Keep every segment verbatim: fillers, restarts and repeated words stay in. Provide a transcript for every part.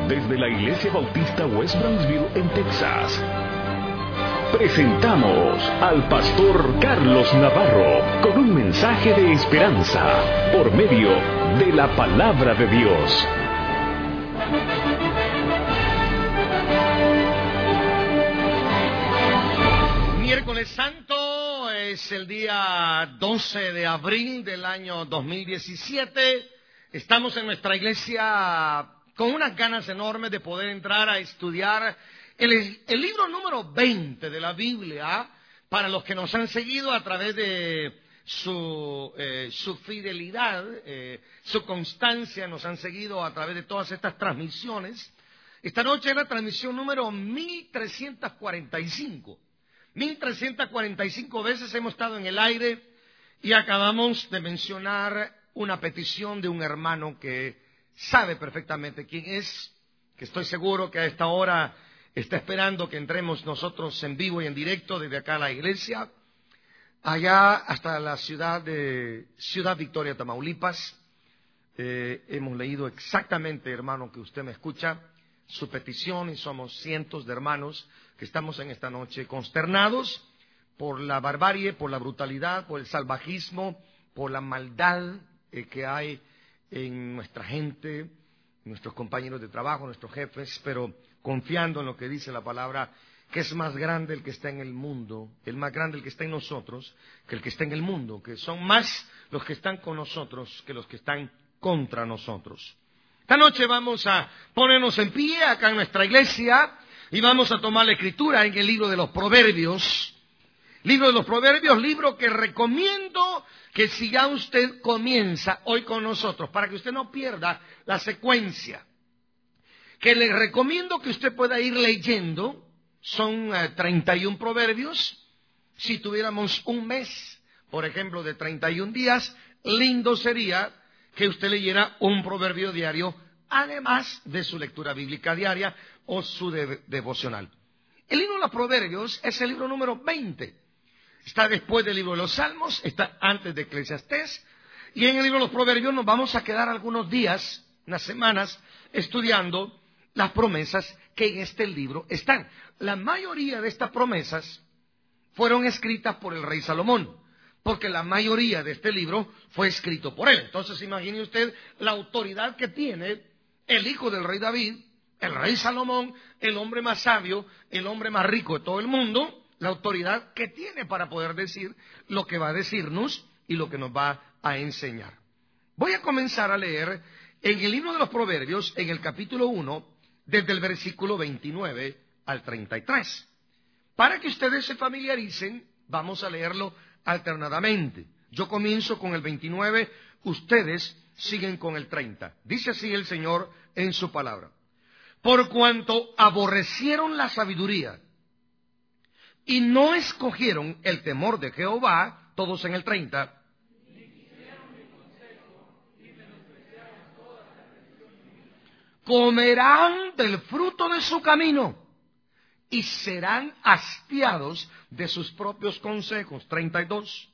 desde la Iglesia Bautista West Brownsville en Texas, presentamos al pastor Carlos Navarro con un mensaje de esperanza por medio de la palabra de Dios. Miércoles Santo es el día doce de abril del año dos mil diecisiete. Estamos en nuestra iglesia con unas ganas enormes de poder entrar a estudiar el, el libro número veinte de la Biblia. Para los que nos han seguido a través de su, eh, su fidelidad, eh, su constancia, nos han seguido a través de todas estas transmisiones. Esta noche es la transmisión número mil trescientos cuarenta y cinco. mil trescientas cuarenta y cinco veces hemos estado en el aire y acabamos de mencionar una petición de un hermano que sabe perfectamente quién es, que estoy seguro que a esta hora está esperando que entremos nosotros en vivo y en directo desde acá a la iglesia, allá hasta la ciudad de Ciudad Victoria, Tamaulipas. Eh, hemos leído exactamente, hermano, que usted me escucha, su petición, y somos cientos de hermanos que estamos en esta noche consternados por la barbarie, por la brutalidad, por el salvajismo, por la maldad eh, que hay en nuestra gente, nuestros compañeros de trabajo, nuestros jefes, pero confiando en lo que dice la palabra, que es más grande el que está en el mundo, el más grande el que está en nosotros, que el que está en el mundo, que son más los que están con nosotros que los que están contra nosotros. Esta noche vamos a ponernos en pie acá en nuestra iglesia y vamos a tomar la escritura en el libro de los Proverbios. Libro de los Proverbios, libro que recomiendo que si ya usted comienza hoy con nosotros, para que usted no pierda la secuencia, que le recomiendo que usted pueda ir leyendo. Son uh, treinta y uno proverbios. Si tuviéramos un mes, por ejemplo, de treinta y un días, lindo sería que usted leyera un proverbio diario, además de su lectura bíblica diaria o su de- devocional. El libro de los Proverbios es el libro número veinte. Está después del libro de los Salmos, está antes de Eclesiastés, y en el libro de los Proverbios nos vamos a quedar algunos días, unas semanas, estudiando las promesas que en este libro están. La mayoría de estas promesas fueron escritas por el rey Salomón, porque la mayoría de este libro fue escrito por él. Entonces imagine usted la autoridad que tiene el hijo del rey David, el rey Salomón, el hombre más sabio, el hombre más rico de todo el mundo, la autoridad que tiene para poder decir lo que va a decirnos y lo que nos va a enseñar. Voy a comenzar a leer en el libro de los Proverbios, en el capítulo uno, desde el versículo veintinueve al treinta y tres. Para que ustedes se familiaricen, vamos a leerlo alternadamente. Yo comienzo con el veintinueve, ustedes siguen con el treinta. Dice así el Señor en su palabra: por cuanto aborrecieron la sabiduría y no escogieron el temor de Jehová, todos en el treinta, comerán del fruto de su camino y serán hastiados de sus propios consejos. treinta y dos.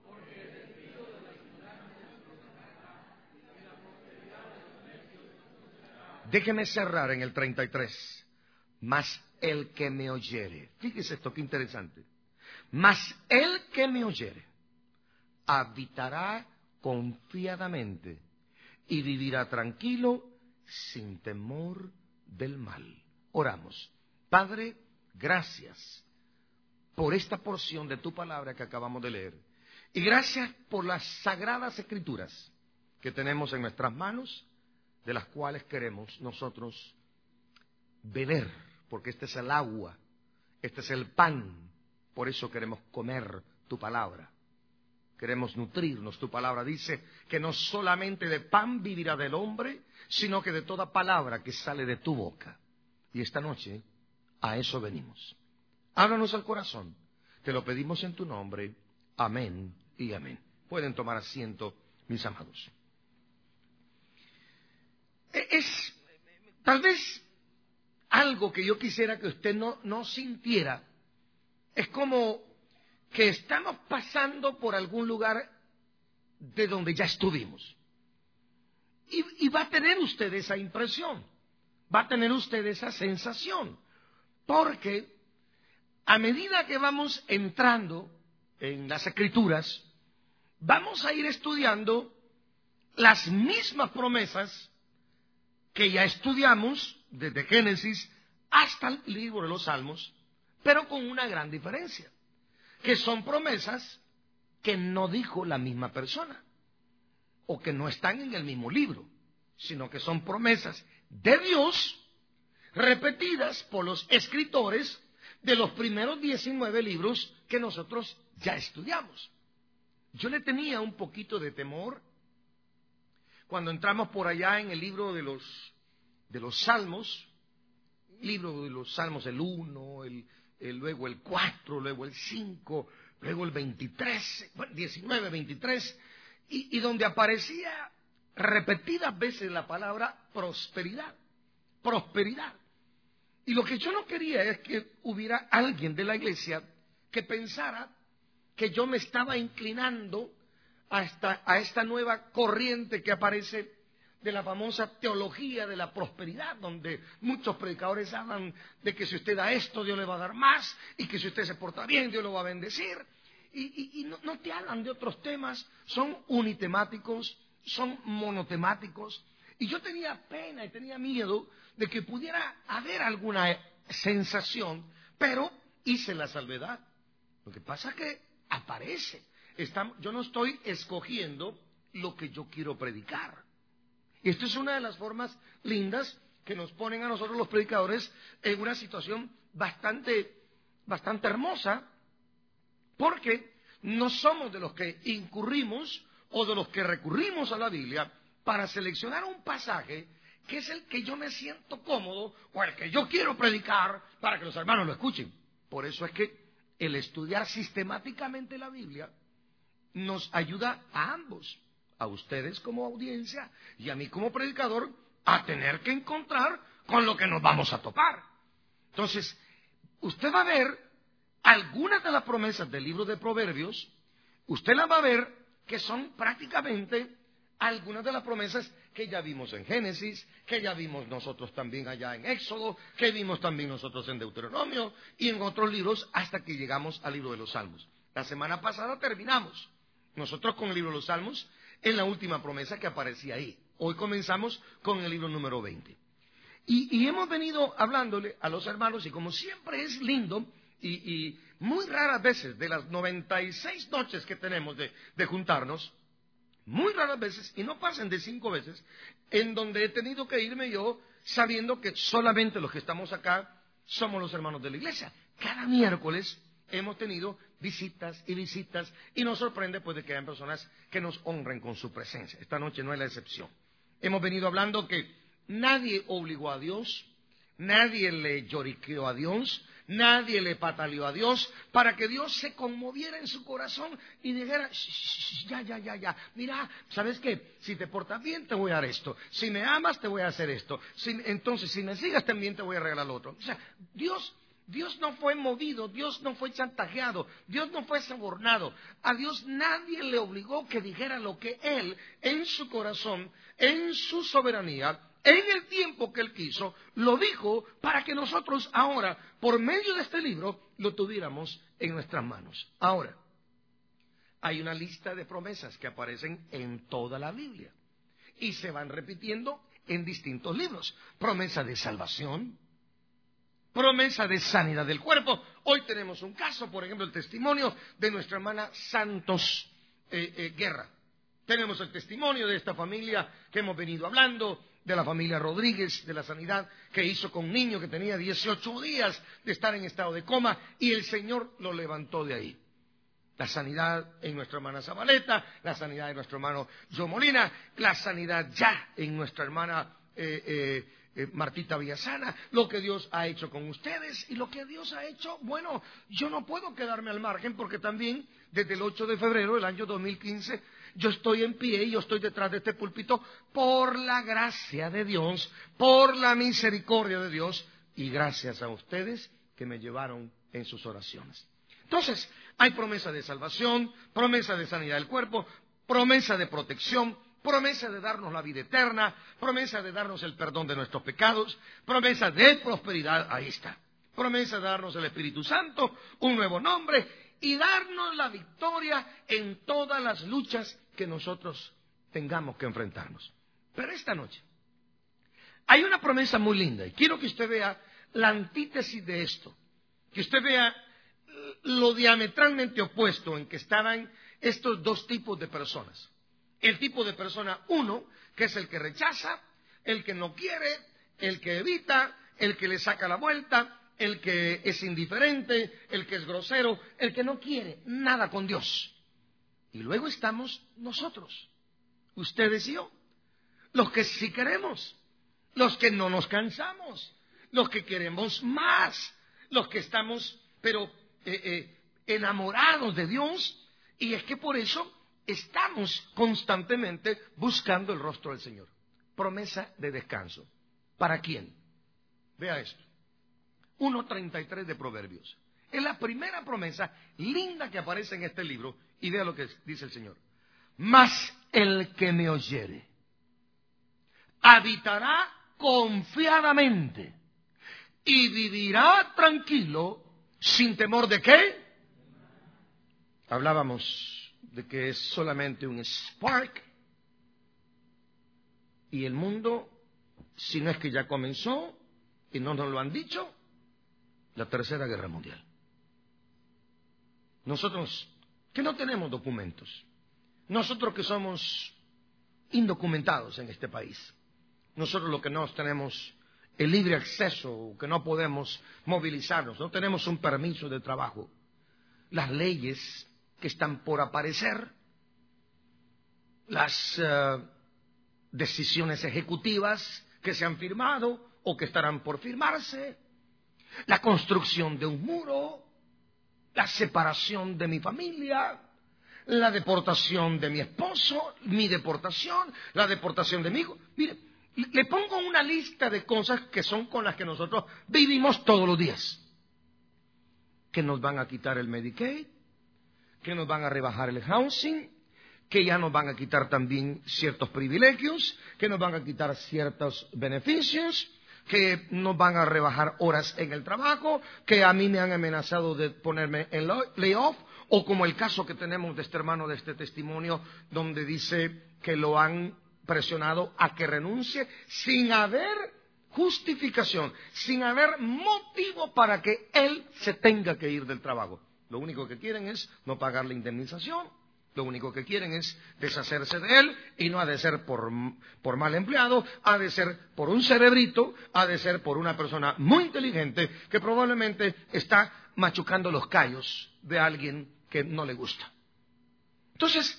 Déjeme cerrar en el treinta y tres. Mas el que me oyere, fíjese esto, qué interesante. Mas el que me oyere habitará confiadamente y vivirá tranquilo sin temor del mal. Oramos. Padre, gracias por esta porción de tu palabra que acabamos de leer. Y gracias por las sagradas escrituras que tenemos en nuestras manos, de las cuales queremos nosotros beber, porque este es el agua, este es el pan. Por eso queremos comer tu palabra. Queremos nutrirnos. Tu palabra dice que no solamente de pan vivirá del hombre, sino que de toda palabra que sale de tu boca. Y esta noche a eso venimos. Háblanos al corazón. Te lo pedimos en tu nombre. Amén y amén. Pueden tomar asiento, mis amados. Es tal vez algo que yo quisiera que usted no, no sintiera. Es como que estamos pasando por algún lugar de donde ya estuvimos. Y, y va a tener usted esa impresión. va a tener usted esa sensación, porque a medida que vamos entrando en las Escrituras, vamos a ir estudiando las mismas promesas que ya estudiamos desde Génesis hasta el libro de los Salmos, pero con una gran diferencia, que son promesas que no dijo la misma persona, o que no están en el mismo libro, sino que son promesas de Dios repetidas por los escritores de los primeros diecinueve libros que nosotros ya estudiamos. Yo le tenía un poquito de temor cuando entramos por allá en el libro de los, de los Salmos, libro de los Salmos, el uno, el, el, luego el cuatro, luego el cinco, luego el veintitrés, bueno, diecinueve, veintitrés, y, y donde aparecía repetidas veces la palabra prosperidad, prosperidad. Y lo que yo no quería es que hubiera alguien de la iglesia que pensara que yo me estaba inclinando a esta, a esta nueva corriente que aparece de la famosa teología de la prosperidad, donde muchos predicadores hablan de que si usted da esto, Dios le va a dar más, y que si usted se porta bien, Dios lo va a bendecir, y, y, y no, no te hablan de otros temas, son unitemáticos, son monotemáticos, y yo tenía pena y tenía miedo de que pudiera haber alguna sensación, pero hice la salvedad. Lo que pasa es que aparece. Estamos, yo no estoy escogiendo lo que yo quiero predicar. Y esto es una de las formas lindas que nos ponen a nosotros los predicadores en una situación bastante, bastante hermosa, porque no somos de los que incurrimos o de los que recurrimos a la Biblia para seleccionar un pasaje que es el que yo me siento cómodo o el que yo quiero predicar para que los hermanos lo escuchen. Por eso es que el estudiar sistemáticamente la Biblia nos ayuda a ambos, a ustedes como audiencia y a mí como predicador, a tener que encontrar con lo que nos vamos a topar. Entonces, usted va a ver algunas de las promesas del libro de Proverbios, usted las va a ver que son prácticamente algunas de las promesas que ya vimos en Génesis, que ya vimos nosotros también allá en Éxodo, que vimos también nosotros en Deuteronomio y en otros libros hasta que llegamos al libro de los Salmos. La semana pasada terminamos nosotros con el libro de los Salmos en la última promesa que aparecía ahí. Hoy comenzamos con el libro número veinte. Y, y hemos venido hablándole a los hermanos, y como siempre es lindo, y, y muy raras veces de las noventa y seis noches que tenemos de, de juntarnos, muy raras veces, y no pasan de cinco veces, en donde he tenido que irme yo sabiendo que solamente los que estamos acá somos los hermanos de la iglesia. Cada miércoles hemos tenido visitas y visitas, y nos sorprende pues de que hayan personas que nos honren con su presencia. Esta noche no es la excepción. Hemos venido hablando que nadie obligó a Dios, nadie le lloriqueó a Dios, nadie le pataleó a Dios para que Dios se conmoviera en su corazón y dijera, ya, ya, ya, ya, mira, ¿sabes qué? Si te portas bien te voy a dar esto, si me amas te voy a hacer esto, si, entonces si me sigas también te voy a regalar lo otro. O sea, Dios, Dios no fue movido, Dios no fue chantajeado, Dios no fue sobornado. A Dios nadie le obligó que dijera lo que Él, en su corazón, en su soberanía, en el tiempo que Él quiso, lo dijo para que nosotros ahora, por medio de este libro, lo tuviéramos en nuestras manos. Ahora, hay una lista de promesas que aparecen en toda la Biblia y se van repitiendo en distintos libros. Promesa de salvación, promesa de sanidad del cuerpo. Hoy tenemos un caso, por ejemplo, el testimonio de nuestra hermana Santos eh, eh, Guerra. Tenemos el testimonio de esta familia que hemos venido hablando, de la familia Rodríguez, de la sanidad que hizo con un niño que tenía dieciocho días de estar en estado de coma y el Señor lo levantó de ahí. La sanidad en nuestra hermana Zabaleta, la sanidad de nuestro hermano Joe Molina, la sanidad ya en nuestra hermana eh, eh, eh, Martita Villasana, lo que Dios ha hecho con ustedes y lo que Dios ha hecho, bueno, yo no puedo quedarme al margen porque también desde el ocho de febrero del año dos mil quince yo estoy en pie y yo estoy detrás de este púlpito por la gracia de Dios, por la misericordia de Dios y gracias a ustedes que me llevaron en sus oraciones. Entonces, hay promesa de salvación, promesa de sanidad del cuerpo, promesa de protección, promesa de darnos la vida eterna, promesa de darnos el perdón de nuestros pecados, promesa de prosperidad, ahí está. Promesa de darnos el Espíritu Santo, un nuevo nombre y darnos la victoria en todas las luchas que nosotros tengamos que enfrentarnos. Pero esta noche hay una promesa muy linda y quiero que usted vea la antítesis de esto, que usted vea lo diametralmente opuesto en que estaban estos dos tipos de personas. El tipo de persona uno, que es el que rechaza, el que no quiere, el que evita, el que le saca la vuelta, el que es indiferente, el que es grosero, el que no quiere nada con Dios. Y luego estamos nosotros, ustedes y yo, los que sí queremos, los que no nos cansamos, los que queremos más, los que estamos, pero eh, eh, enamorados de Dios, y es que por eso estamos constantemente buscando el rostro del Señor. Promesa de descanso. ¿Para quién? Vea esto. uno treinta y tres de Proverbios. Es la primera promesa linda que aparece en este libro. Y vea lo que dice el Señor. Mas el que me oyere habitará confiadamente y vivirá tranquilo sin temor de qué. Hablábamos de que es solamente un spark y el mundo, si no es que ya comenzó y no nos lo han dicho, la Tercera Guerra Mundial. Nosotros que no tenemos documentos, nosotros que somos indocumentados en este país, nosotros lo que no tenemos el libre acceso, que no podemos movilizarnos, no tenemos un permiso de trabajo, las leyes que están por aparecer, las uh, decisiones ejecutivas que se han firmado o que estarán por firmarse, la construcción de un muro, la separación de mi familia, la deportación de mi esposo, mi deportación, la deportación de mi hijo. Mire, le pongo una lista de cosas que son con las que nosotros vivimos todos los días. Que nos van a quitar el Medicaid, que nos van a rebajar el housing, que ya nos van a quitar también ciertos privilegios, que nos van a quitar ciertos beneficios, que nos van a rebajar horas en el trabajo, que a mí me han amenazado de ponerme en layoff, o como el caso que tenemos de este hermano de este testimonio, donde dice que lo han presionado a que renuncie sin haber justificación, sin haber motivo para que él se tenga que ir del trabajo. Lo único que quieren es no pagar la indemnización, lo único que quieren es deshacerse de él, y no ha de ser por, por mal empleado, ha de ser por un cerebrito, ha de ser por una persona muy inteligente que probablemente está machucando los callos de alguien que no le gusta. Entonces,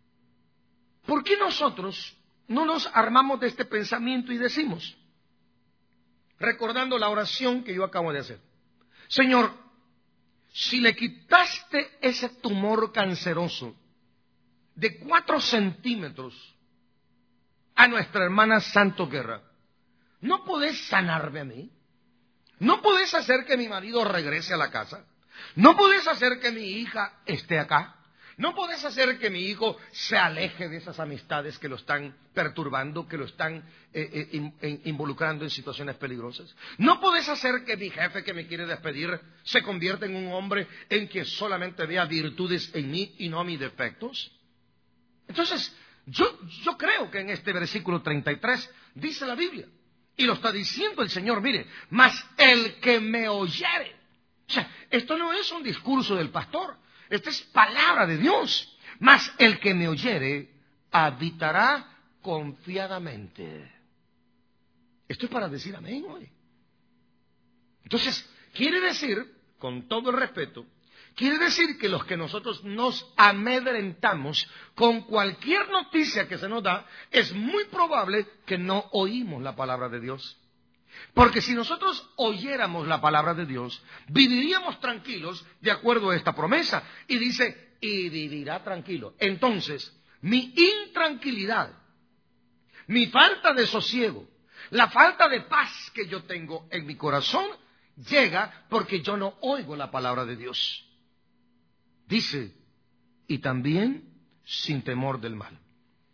¿por qué nosotros no nos armamos de este pensamiento y decimos, recordando la oración que yo acabo de hacer: Señor, si le quitaste ese tumor canceroso de cuatro centímetros a nuestra hermana Santos Guerra, ¿no podés sanarme a mí? ¿No podés hacer que mi marido regrese a la casa? ¿No podés hacer que mi hija esté acá? ¿No podés hacer que mi hijo se aleje de esas amistades que lo están perturbando, que lo están eh, eh, in, involucrando en situaciones peligrosas? ¿No podés hacer que mi jefe que me quiere despedir se convierta en un hombre en que solamente vea virtudes en mí y no mis defectos? Entonces, yo, yo creo que en este versículo treinta y tres dice la Biblia, y lo está diciendo el Señor, mire, mas el que me oyere. O sea, esto no es un discurso del pastor, esta es palabra de Dios. Mas el que me oyere habitará confiadamente. Esto es para decir amén hoy. Entonces, quiere decir, con todo el respeto, quiere decir que los que nosotros nos amedrentamos con cualquier noticia que se nos da, es muy probable que no oímos la palabra de Dios. Porque si nosotros oyéramos la palabra de Dios, viviríamos tranquilos de acuerdo a esta promesa. Y dice, y vivirá tranquilo. Entonces, mi intranquilidad, mi falta de sosiego, la falta de paz que yo tengo en mi corazón, llega porque yo no oigo la palabra de Dios. Dice, y también sin temor del mal.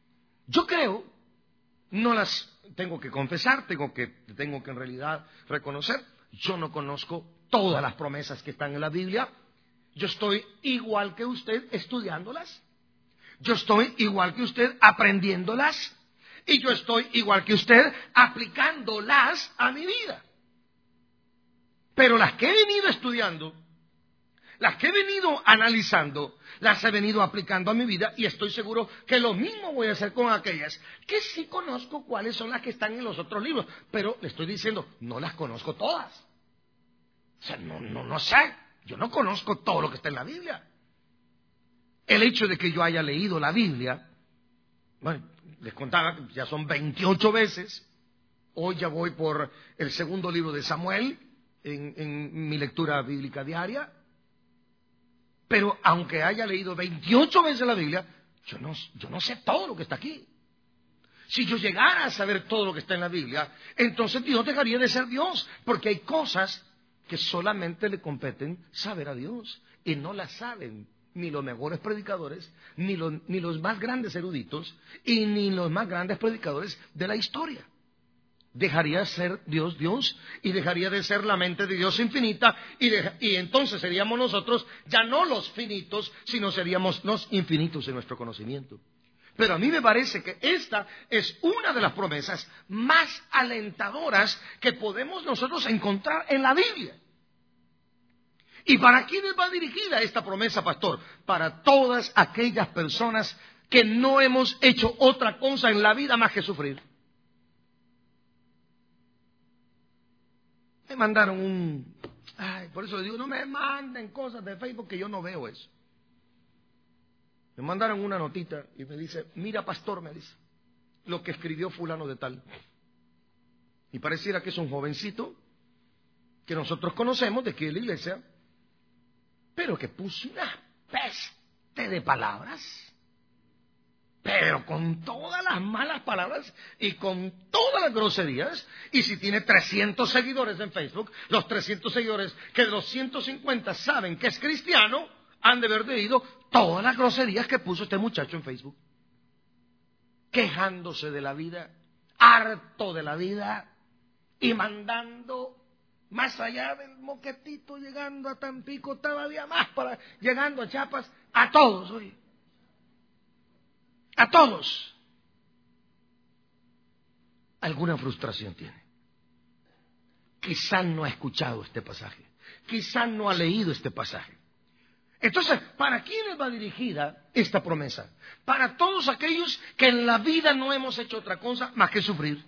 Yo creo, no las tengo que confesar, tengo que, tengo que en realidad reconocer, yo no conozco todas las promesas que están en la Biblia. Yo estoy igual que usted estudiándolas. Yo estoy igual que usted aprendiéndolas. Y yo estoy igual que usted aplicándolas a mi vida. Pero las que he venido estudiando, las que he venido analizando, las he venido aplicando a mi vida, y estoy seguro que lo mismo voy a hacer con aquellas que sí conozco cuáles son las que están en los otros libros, pero le estoy diciendo, no las conozco todas. O sea, no, no, no sé, yo no conozco todo lo que está en la Biblia. El hecho de que yo haya leído la Biblia, bueno, les contaba que ya son veintiocho veces, hoy ya voy por el segundo libro de Samuel en, en mi lectura bíblica diaria. Pero aunque haya leído veintiocho veces la Biblia, yo no, yo no sé todo lo que está aquí. Si yo llegara a saber todo lo que está en la Biblia, entonces Dios dejaría de ser Dios, porque hay cosas que solamente le competen saber a Dios, y no las saben ni los mejores predicadores, ni los, ni los más grandes eruditos, y ni los más grandes predicadores de la historia. Dejaría de ser Dios Dios, y dejaría de ser la mente de Dios infinita, y, de, y entonces seríamos nosotros ya no los finitos, sino seríamos los infinitos en nuestro conocimiento. Pero a mí me parece que esta es una de las promesas más alentadoras que podemos nosotros encontrar en la Biblia. ¿Y para quiénes va dirigida esta promesa, pastor? Para todas aquellas personas que no hemos hecho otra cosa en la vida más que sufrir. Me mandaron un... Ay, por eso les digo, no me manden cosas de Facebook que yo no veo eso. Me mandaron una notita y me dice, mira pastor, me dice, lo que escribió fulano de tal. Y pareciera que es un jovencito que nosotros conocemos de aquí de la iglesia, pero que puso una peste de palabras, pero con todas las malas palabras y con todas las groserías. Y si tiene trescientos seguidores en Facebook, los trescientos seguidores que de los ciento cincuenta saben que es cristiano, han de haber leído todas las groserías que puso este muchacho en Facebook, quejándose de la vida, harto de la vida, y mandando más allá del Moquetito, llegando a Tampico, todavía más, para llegando a Chiapas, a todos, oye, a todos. Alguna frustración tiene. Quizás no ha escuchado este pasaje, quizás no ha leído este pasaje. Entonces, ¿para quiénes va dirigida esta promesa? Para todos aquellos que en la vida no hemos hecho otra cosa más que sufrir.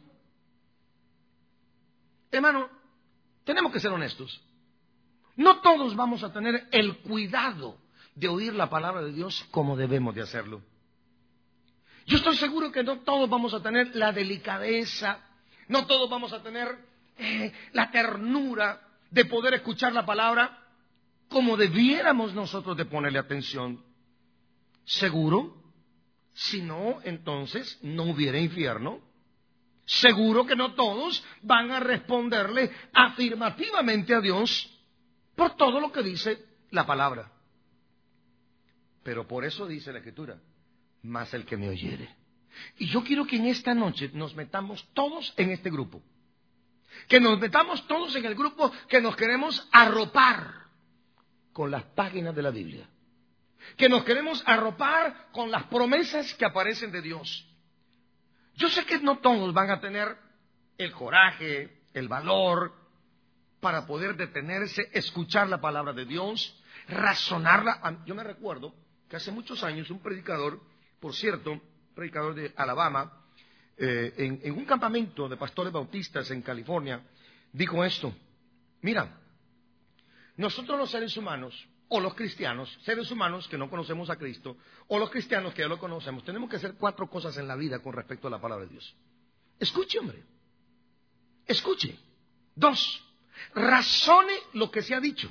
Hermano, tenemos que ser honestos. No todos vamos a tener el cuidado de oír la palabra de Dios como debemos de hacerlo. Yo estoy seguro que no todos vamos a tener la delicadeza, no todos vamos a tener eh, la ternura de poder escuchar la palabra como debiéramos nosotros de ponerle atención. Seguro, si no, entonces no hubiera infierno. Seguro que no todos van a responderle afirmativamente a Dios por todo lo que dice la palabra. Pero por eso dice la Escritura, más el que me oyere. Y yo quiero que en esta noche nos metamos todos en este grupo. Que nos metamos todos en el grupo que nos queremos arropar con las páginas de la Biblia, que nos queremos arropar con las promesas que aparecen de Dios. Yo sé que no todos van a tener el coraje, el valor para poder detenerse, escuchar la palabra de Dios, razonarla. Yo me recuerdo que hace muchos años un predicador, por cierto, predicador de Alabama, eh, en, en un campamento de pastores bautistas en California, dijo esto: mira, nosotros los seres humanos, o los cristianos, seres humanos que no conocemos a Cristo, o los cristianos que ya lo conocemos, tenemos que hacer cuatro cosas en la vida con respecto a la palabra de Dios. Escuche, hombre. Escuche. Dos, razone lo que se ha dicho.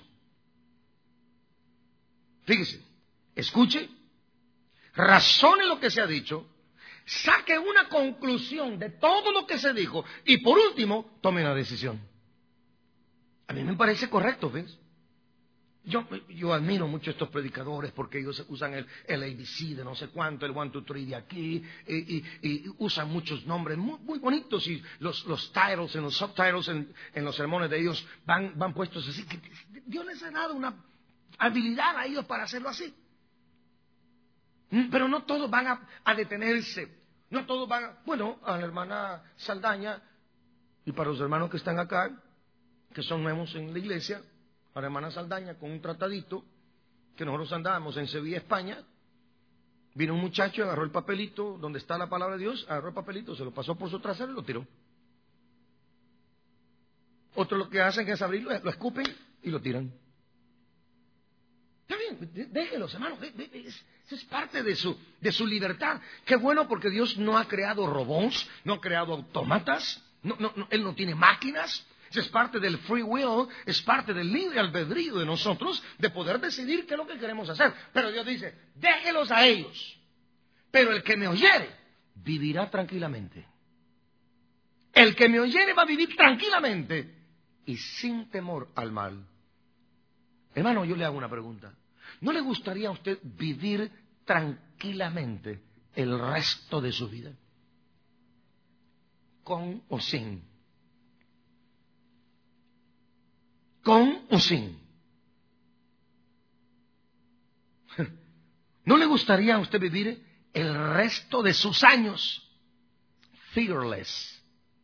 Fíjese, escuche, razone lo que se ha dicho, saque una conclusión de todo lo que se dijo, y por último, tome una decisión. A mí me parece correcto, ¿ves? Yo, yo admiro mucho a estos predicadores porque ellos usan el, el A B C de no sé cuánto, el one, two, three de aquí, y, y, y usan muchos nombres muy, muy bonitos, y los, los titles, en los subtitles, en, en los sermones de ellos van, van puestos así. Que Dios les ha dado una habilidad a ellos para hacerlo así. Pero no todos van a, a detenerse, no todos van a... Bueno, a la hermana Saldaña, y para los hermanos que están acá, que son nuevos en la iglesia, a la hermana Saldaña con un tratadito que nosotros andábamos en Sevilla, España. Vino un muchacho, agarró el papelito donde está la palabra de Dios, agarró el papelito, se lo pasó por su trasero y lo tiró. Otros lo que hacen es abrirlo, lo escupen y lo tiran. Está bien, déjenlos, hermanos, eso es parte de su, de su libertad. Qué bueno, porque Dios no ha creado robots, no ha creado autómatas, no, no, no, Él no tiene máquinas. Es parte del free will, es parte del libre albedrío de nosotros de poder decidir qué es lo que queremos hacer. Pero Dios dice, déjelos a ellos. Pero el que me oyere, vivirá tranquilamente. El que me oyere va a vivir tranquilamente y sin temor al mal. Hermano, yo le hago una pregunta. ¿No le gustaría a usted vivir tranquilamente el resto de su vida? ¿Con o sin? ¿Con o sin? ¿No le gustaría a usted vivir el resto de sus años fearless,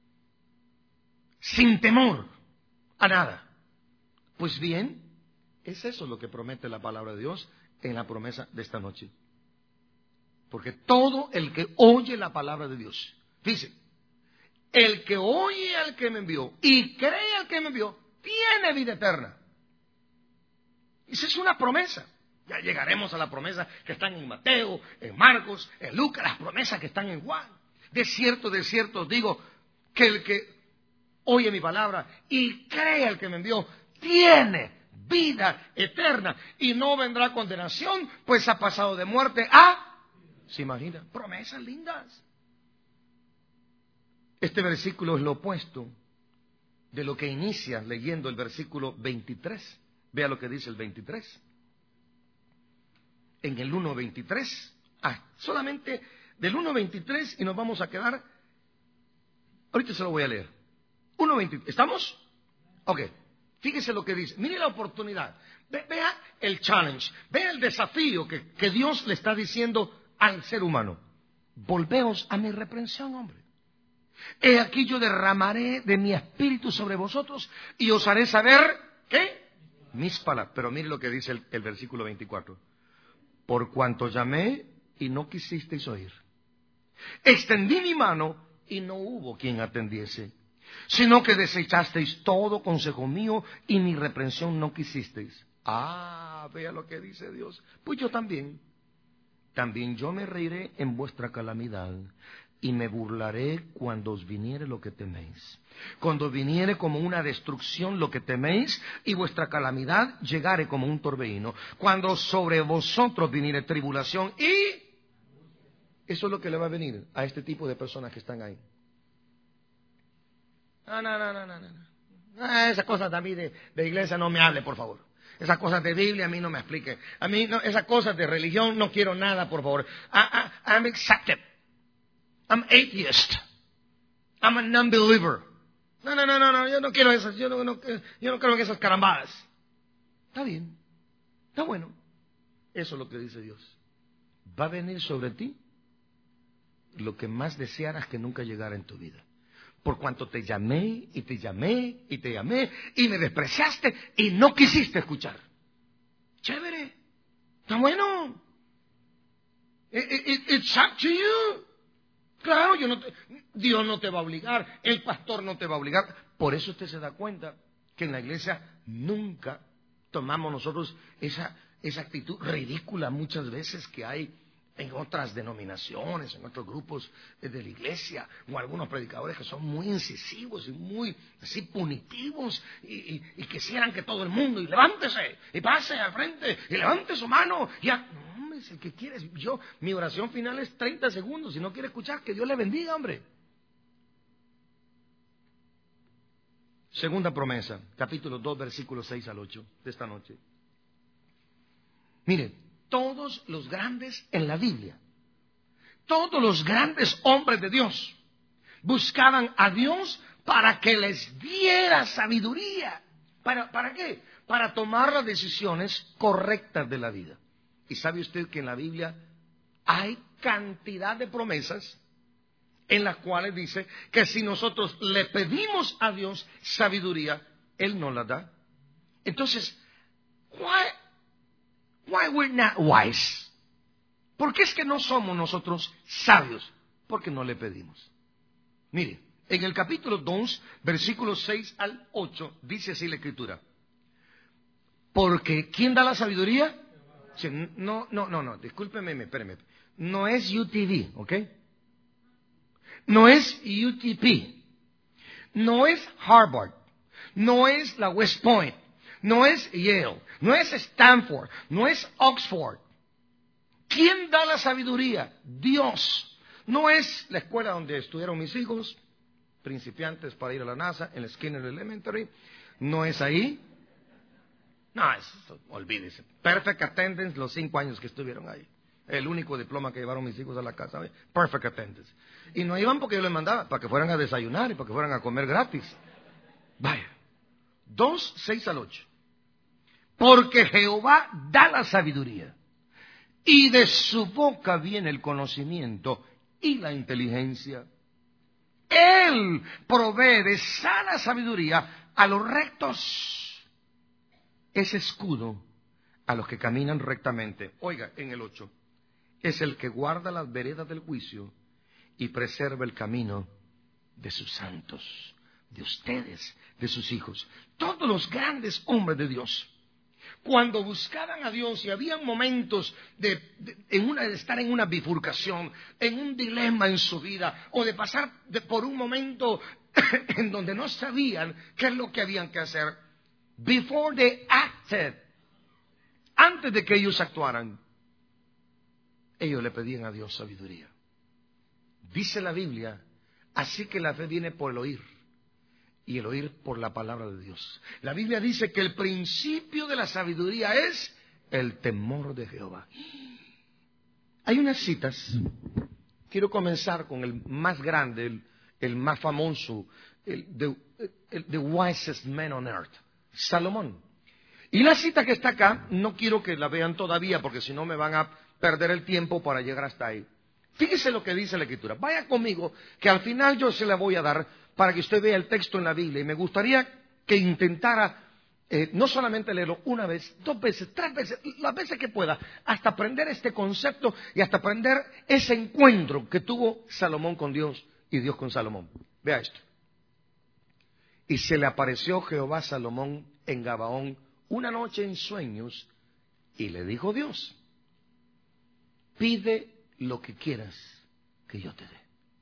sin temor a nada? Pues bien, es eso lo que promete la palabra de Dios en la promesa de esta noche. Porque todo el que oye la palabra de Dios, dice, el que oye al que me envió y cree al que me envió, tiene vida eterna. Esa es una promesa. Ya llegaremos a la promesa que están en Mateo, en Marcos, en Lucas, las promesas que están en Juan. De cierto, de cierto os digo que el que oye mi palabra y cree al que me envió, tiene vida eterna y no vendrá condenación, pues ha pasado de muerte a... ¿Se imagina? Promesas lindas. Este versículo es lo opuesto de lo que inicia leyendo el versículo veintitrés. Vea lo que dice el veintitrés. En el uno veintitrés, ah, solamente del uno veintitrés y nos vamos a quedar, ahorita se lo voy a leer. uno veintitrés, ¿estamos? Ok, fíjese lo que dice, mire la oportunidad, Ve, vea el challenge, vea el desafío que, que Dios le está diciendo al ser humano. Volveos a mi reprensión, hombre. He aquí yo derramaré de mi espíritu sobre vosotros y os haré saber, ¿qué? Mis palabras. Pero mire lo que dice el, el versículo veinticuatro. Por cuanto llamé y no quisisteis oír. Extendí mi mano y no hubo quien atendiese. Sino que desechasteis todo consejo mío y mi reprensión no quisisteis. Ah, vea lo que dice Dios. Pues yo también. También yo me reiré en vuestra calamidad. Y me burlaré cuando os viniere lo que teméis. Cuando viniere como una destrucción lo que teméis, y vuestra calamidad llegare como un torbellino. Cuando sobre vosotros viniere tribulación y... Eso es lo que le va a venir a este tipo de personas que están ahí. No, no, no, no, no, no. Ah, esas cosas a mí de, de iglesia no me hable, por favor. Esas cosas de Biblia a mí no me explique. A mí no, esas cosas de religión no quiero nada, por favor. I, I, I'm accepted. I'm atheist. I'm a non-believer. No, no, no, no, no, yo no quiero esas, yo no, no, yo no creo en esas carambadas. Está bien, está bueno. Eso es lo que dice Dios. Va a venir sobre ti lo que más desearas que nunca llegara en tu vida. Por cuanto te llamé y te llamé y te llamé y me despreciaste y no quisiste escuchar. Chévere, está bueno. It, it, it's up to you. Claro, yo no te, Dios no te va a obligar, el pastor no te va a obligar. Por eso usted se da cuenta que en la iglesia nunca tomamos nosotros esa, esa actitud ridícula muchas veces que hay en otras denominaciones, en otros grupos de la iglesia, o algunos predicadores que son muy incisivos y muy así punitivos y, y, y quisieran que todo el mundo, y levántese, y pase al frente, y levante su mano, y a... no, hombre, es el que quieres. Yo, mi oración final es treinta segundos, si no quiere escuchar, que Dios le bendiga, hombre. Segunda promesa, capítulo dos, versículos seis al ocho de esta noche. Mire, todos los grandes en la Biblia, todos los grandes hombres de Dios, buscaban a Dios para que les diera sabiduría. ¿Para, ¿Para qué? Para tomar las decisiones correctas de la vida. ¿Y sabe usted que en la Biblia hay cantidad de promesas en las cuales dice que si nosotros le pedimos a Dios sabiduría, Él nos la da? Entonces, why, why we're not wise? ¿Por qué es que no somos nosotros sabios? Porque no le pedimos. Mire, en el capítulo dos, versículos seis al ocho, dice así la Escritura. Porque, ¿quién da la sabiduría? Sí, no, no, no, no, discúlpeme, espéreme. No es U T V, ¿ok? No es U T P. No es Harvard. No es la West Point. No es Yale. No es Stanford. No es Oxford. ¿Quién da la sabiduría? Dios. No es la escuela donde estudiaron mis hijos, principiantes para ir a la NASA, en la Skinner Elementary. No es ahí. No, eso, olvídese. Perfect attendance los cinco años que estuvieron ahí. El único diploma que llevaron mis hijos a la casa. ¿Ve? Perfect attendance. Y no iban porque yo les mandaba, para que fueran a desayunar y para que fueran a comer gratis. Vaya. Dos, seis al ocho. Porque Jehová da la sabiduría, y de su boca viene el conocimiento y la inteligencia. Él provee de sana sabiduría a los rectos. Es escudo a los que caminan rectamente. Oiga, en el ocho. Es el que guarda las veredas del juicio y preserva el camino de sus santos, de ustedes, de sus hijos. Todos los grandes hombres de Dios, cuando buscaban a Dios y había momentos de, de, en una, de estar en una bifurcación, en un dilema en su vida, o de pasar de, por un momento en donde no sabían qué es lo que habían que hacer, before they acted, antes de que ellos actuaran, ellos le pedían a Dios sabiduría. Dice la Biblia, así que la fe viene por el oír, y el oír por la palabra de Dios. La Biblia dice que el principio de la sabiduría es el temor de Jehová. Hay unas citas, quiero comenzar con el más grande, el, el más famoso, el the, el the wisest man on earth, Salomón. Y la cita que está acá, no quiero que la vean todavía, porque si no me van a perder el tiempo para llegar hasta ahí. Fíjese lo que dice la Escritura. Vaya conmigo, que al final yo se la voy a dar para que usted vea el texto en la Biblia. Y me gustaría que intentara eh, no solamente leerlo una vez, dos veces, tres veces, las veces que pueda, hasta aprender este concepto y hasta aprender ese encuentro que tuvo Salomón con Dios y Dios con Salomón. Vea esto. Y se le apareció Jehová a Salomón en Gabaón una noche en sueños, y le dijo Dios: pide lo que quieras que yo te dé.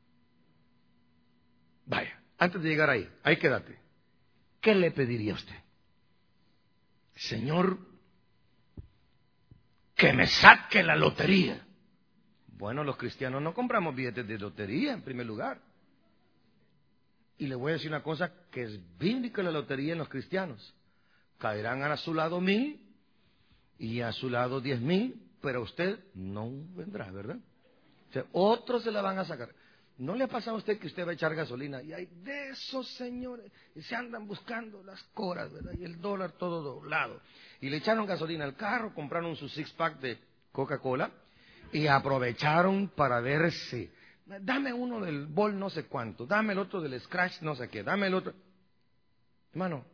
Vaya, antes de llegar ahí, ahí quédate. ¿Qué le pediría a usted? Señor, que me saque la lotería. Bueno, los cristianos no compramos billetes de lotería en primer lugar. Y le voy a decir una cosa que es bíblica: la lotería en los cristianos. Caerán a su lado mil y a su lado diez mil, pero usted no vendrá, ¿verdad? O sea, otros se la van a sacar. ¿No le ha pasado a usted que usted va a echar gasolina y hay de esos señores y se andan buscando las coras, ¿verdad? Y el dólar todo doblado. Y le echaron gasolina al carro, compraron su six pack de Coca-Cola y aprovecharon para ver si, dame uno del bol no sé cuánto, dame el otro del scratch no sé qué, dame el otro. Hermano,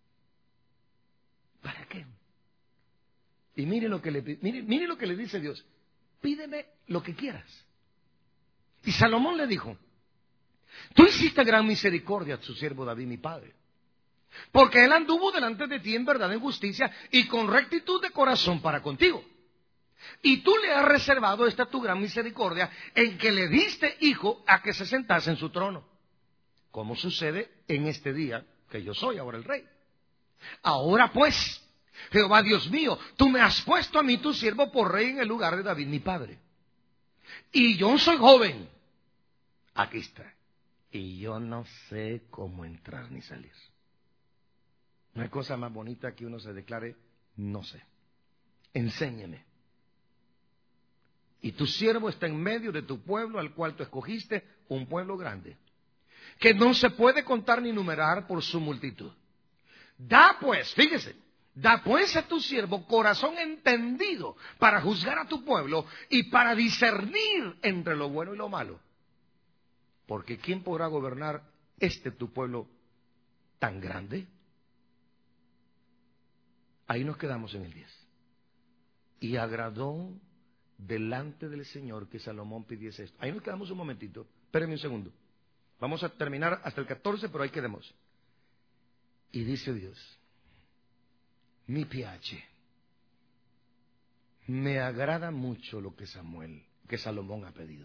¿para qué? Y mire lo que le, mire, mire lo que le dice Dios: pídeme lo que quieras. Y Salomón le dijo: tú hiciste gran misericordia a tu siervo David mi padre, porque él anduvo delante de ti en verdad, en justicia y con rectitud de corazón para contigo. Y tú le has reservado esta tu gran misericordia en que le diste hijo a que se sentase en su trono, como sucede en este día que yo soy ahora el rey. Ahora pues, Jehová Dios mío, tú me has puesto a mí tu siervo por rey en el lugar de David mi padre. Y yo soy joven. Aquí está. Y yo no sé cómo entrar ni salir. No hay cosa más bonita que uno se declare: no sé. enséñame. Y tu siervo está en medio de tu pueblo, al cual tú escogiste, un pueblo grande, que no se puede contar ni numerar por su multitud. Da pues, fíjese, da pues a tu siervo corazón entendido para juzgar a tu pueblo y para discernir entre lo bueno y lo malo. Porque ¿quién podrá gobernar este tu pueblo tan grande? Ahí nos quedamos en el diez. Y agradó delante del Señor que Salomón pidiese esto. Ahí nos quedamos un momentito. Espérenme un segundo. Vamos a terminar hasta el catorce, pero ahí quedemos. Y dice Dios: mi piace, me agrada mucho lo que Samuel, que Salomón ha pedido.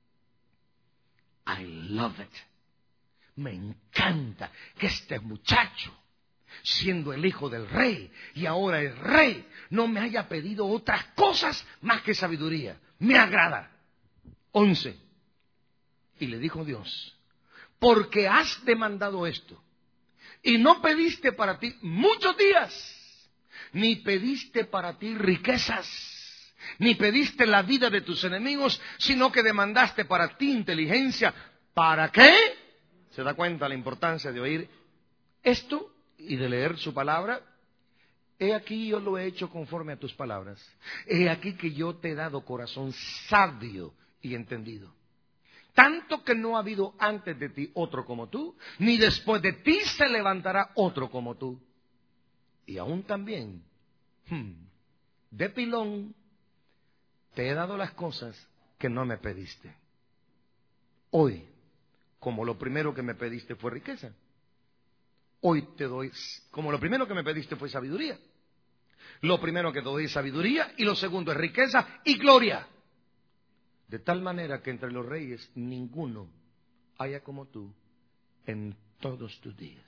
I love it. Me encanta que este muchacho, siendo el hijo del rey y ahora el rey, no me haya pedido otras cosas más que sabiduría. Me agrada. Once. Y le dijo Dios: porque has demandado esto y no pediste para ti muchos días, ni pediste para ti riquezas, ni pediste la vida de tus enemigos, sino que demandaste para ti inteligencia. ¿Para qué? ¿Se da cuenta la importancia de oír esto y de leer su palabra? He aquí yo lo he hecho conforme a tus palabras. He aquí que yo te he dado corazón sabio y entendido. Tanto que no ha habido antes de ti otro como tú, ni después de ti se levantará otro como tú. Y aún también, hmm, de pilón, te he dado las cosas que no me pediste. Hoy, como lo primero que me pediste fue riqueza, hoy te doy, como lo primero que me pediste fue sabiduría. Lo primero que te doy es sabiduría y lo segundo es riqueza y gloria. De tal manera que entre los reyes ninguno haya como tú en todos tus días.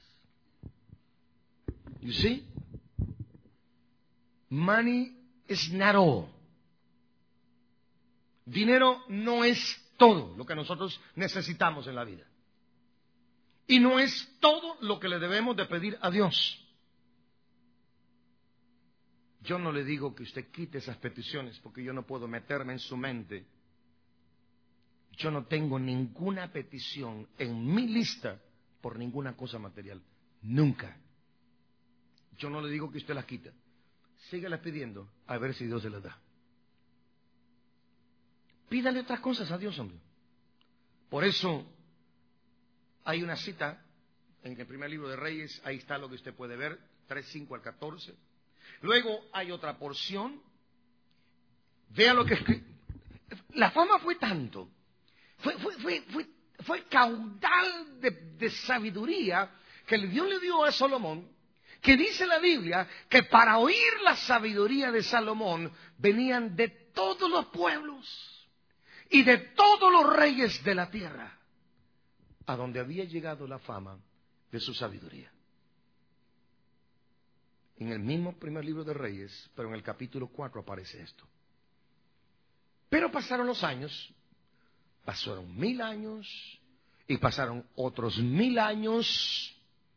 You see? Money is not all. Dinero no es todo lo que nosotros necesitamos en la vida. Y no es todo lo que le debemos de pedir a Dios. Yo no le digo que usted quite esas peticiones porque yo no puedo meterme en su mente. Yo no tengo ninguna petición en mi lista por ninguna cosa material. Nunca. Yo no le digo que usted las quita. Síguelas pidiendo a ver si Dios se las da. Pídale otras cosas a Dios, hombre. Por eso hay una cita en el primer libro de Reyes, ahí está lo que usted puede ver, tres, cinco al catorce. Luego hay otra porción. Vea lo que escribe. La fama fue tanto, fue, fue, fue, fue, fue caudal de, de sabiduría que Dios le dio a Salomón, que dice la Biblia que para oír la sabiduría de Salomón venían de todos los pueblos y de todos los reyes de la tierra, a donde había llegado la fama de su sabiduría. En el mismo primer libro de Reyes, pero en el capítulo cuatro aparece esto. Pero pasaron los años, pasaron mil años, y pasaron otros mil años.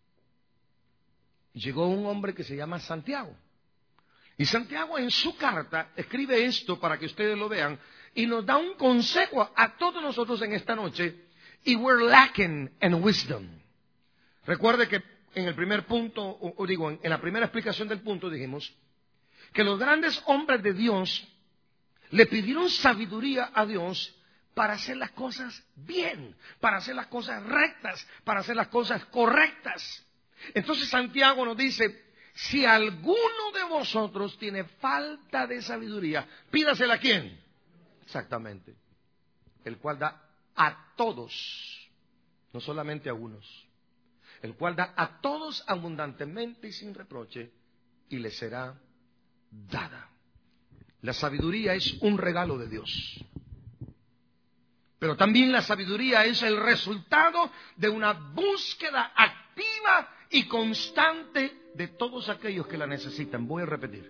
Llegó un hombre que se llama Santiago. Y Santiago en su carta escribe esto para que ustedes lo vean, y nos da un consejo a todos nosotros en esta noche. Y we're lacking in wisdom. Recuerde que en el primer punto, o, o digo, en, en la primera explicación del punto dijimos que los grandes hombres de Dios le pidieron sabiduría a Dios para hacer las cosas bien, para hacer las cosas rectas, para hacer las cosas correctas. Entonces Santiago nos dice: si alguno de vosotros tiene falta de sabiduría, pídasela a quién. Exactamente. El cual da a todos, no solamente a unos, el cual da a todos abundantemente y sin reproche, y le será dada. La sabiduría es un regalo de Dios, pero también la sabiduría es el resultado de una búsqueda activa y constante de todos aquellos que la necesitan. Voy a repetir.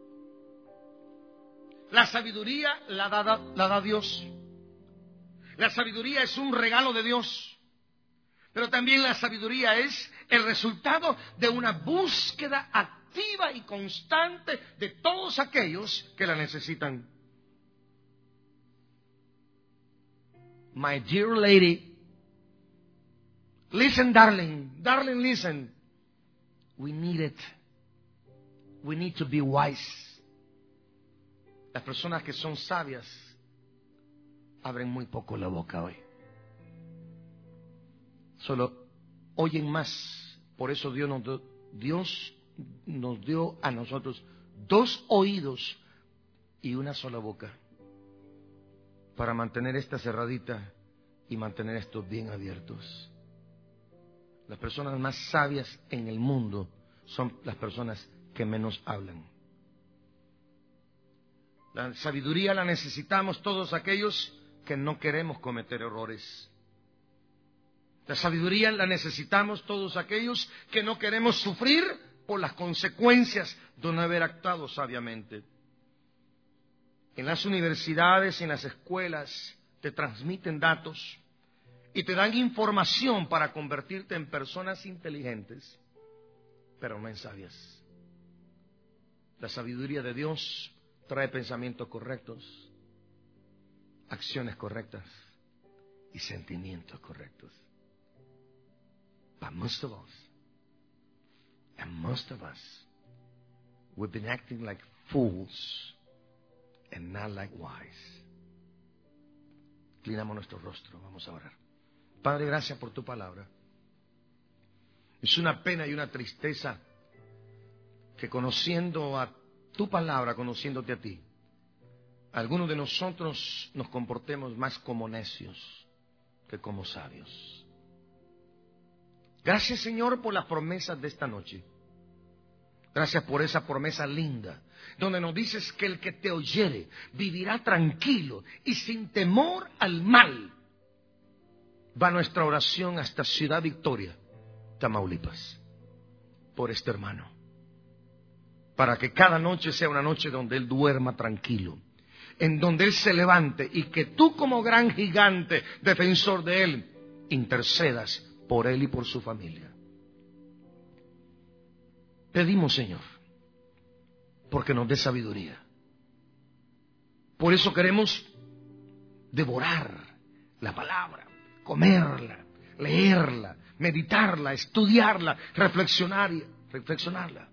La sabiduría la da, la da Dios. La sabiduría es un regalo de Dios, pero también la sabiduría es el resultado de una búsqueda activa activa y constante de todos aquellos que la necesitan. My dear lady, listen, darling, darling, listen. We need it. We need to be wise. Las personas que son sabias abren muy poco la boca hoy. Solo oyen más. Por eso Dios nos dio, Dios nos dio a nosotros dos oídos y una sola boca para mantener esta cerradita y mantener estos bien abiertos. Las personas más sabias en el mundo son las personas que menos hablan. La sabiduría la necesitamos todos aquellos que no queremos cometer errores. La sabiduría la necesitamos todos aquellos que no queremos sufrir por las consecuencias de no haber actuado sabiamente. En las universidades y en las escuelas te transmiten datos y te dan información para convertirte en personas inteligentes, pero no en sabias. La sabiduría de Dios trae pensamientos correctos, acciones correctas y sentimientos correctos. But most of us, and most of us, we've been acting like fools and not like wise. Inclinamos nuestro rostro, vamos a orar. Padre, gracias por tu palabra. Es una pena y una tristeza que conociendo a tu palabra, conociéndote a ti, algunos de nosotros nos comportemos más como necios que como sabios. Gracias, Señor, por las promesas de esta noche. Gracias por esa promesa linda, donde nos dices que el que te oyere vivirá tranquilo y sin temor al mal. Va nuestra oración hasta Ciudad Victoria, Tamaulipas, por este hermano, para que cada noche sea una noche donde él duerma tranquilo, en donde él se levante y que tú, como gran gigante defensor de él, intercedas por él y por su familia. Pedimos, Señor, porque nos dé sabiduría. Por eso queremos devorar la palabra, comerla, leerla, meditarla, estudiarla, reflexionar, reflexionarla,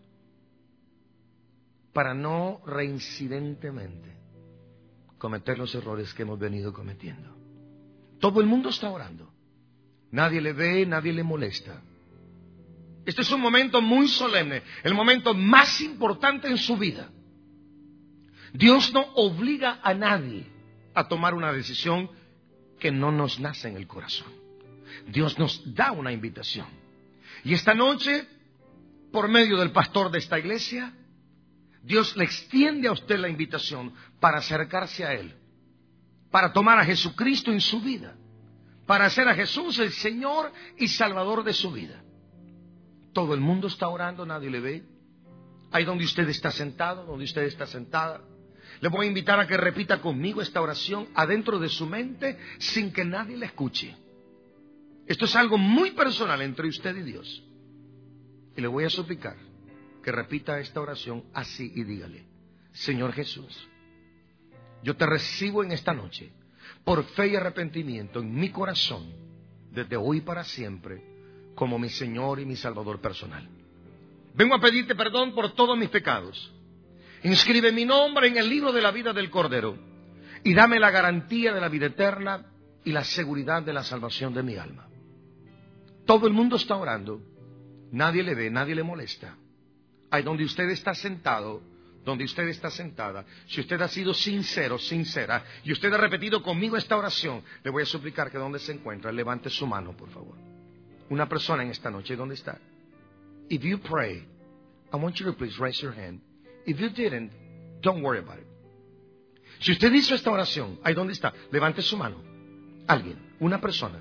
para no reincidentemente cometer los errores que hemos venido cometiendo. Todo el mundo está orando. Nadie le ve, nadie le molesta. Este es un momento muy solemne, el momento más importante en su vida. Dios no obliga a nadie a tomar una decisión que no nos nace en el corazón. Dios nos da una invitación. Y esta noche, por medio del pastor de esta iglesia, Dios le extiende a usted la invitación para acercarse a Él, para tomar a Jesucristo en su vida, para hacer a Jesús el Señor y Salvador de su vida. Todo el mundo está orando, nadie le ve. Ahí donde usted está sentado, donde usted está sentada, le voy a invitar a que repita conmigo esta oración adentro de su mente sin que nadie la escuche. Esto es algo muy personal entre usted y Dios. Y le voy a suplicar que repita esta oración así y dígale: Señor Jesús, yo te recibo en esta noche por fe y arrepentimiento en mi corazón, desde hoy para siempre, como mi Señor y mi Salvador personal. Vengo a pedirte perdón por todos mis pecados. Inscribe mi nombre en el libro de la vida del Cordero y dame la garantía de la vida eterna y la seguridad de la salvación de mi alma. Todo el mundo está orando. Nadie le ve, nadie le molesta. Ahí donde usted está sentado, donde usted está sentada, si usted ha sido sincero, sincera, y usted ha repetido conmigo esta oración, le voy a suplicar que donde se encuentra, levante su mano, por favor. Una persona en esta noche, ¿dónde está? If you pray, I want you to please raise your hand. If you didn't, don't worry about it. Si usted hizo esta oración, ahí donde está, levante su mano. Alguien, una persona.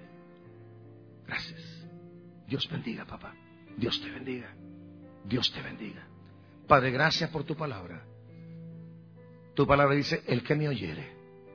Gracias. Dios bendiga, papá. Dios te bendiga. Dios te bendiga. Padre, gracias por tu palabra. Tu palabra dice: el que me oyere.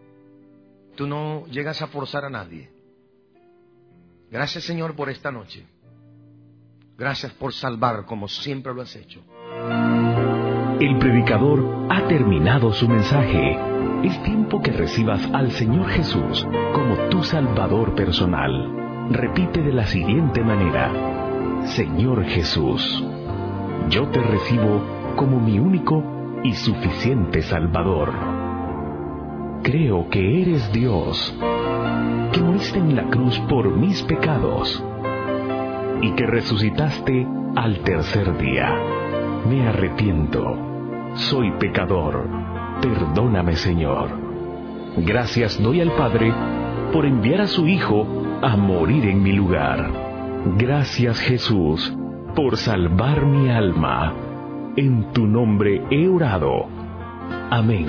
Tú no llegas a forzar a nadie. Gracias, Señor, por esta noche. Gracias por salvar como siempre lo has hecho. El predicador ha terminado su mensaje. Es tiempo que recibas al Señor Jesús como tu Salvador personal. Repite de la siguiente manera: Señor Jesús, yo te recibo como mi único y suficiente Salvador. Creo que eres Dios, que moriste en la cruz por mis pecados y que resucitaste al tercer día. Me arrepiento, soy pecador, perdóname, Señor. Gracias doy al Padre por enviar a su Hijo a morir en mi lugar. Gracias, Jesús, por salvar mi alma. En tu nombre he orado. Amén.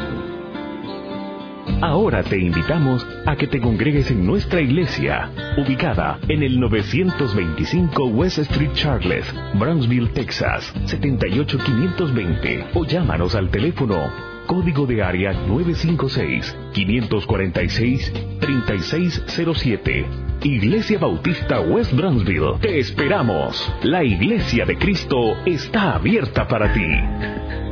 Ahora te invitamos a que te congregues en nuestra iglesia, ubicada en el novecientos veinticinco West Street Charles, Brownsville, Texas, setenta y ocho quinientos veinte, o llámanos al teléfono código de área nueve cinco seis, cinco cuatro seis, tres seis cero siete. Iglesia Bautista West Brownsville. Te esperamos. La Iglesia de Cristo está abierta para ti.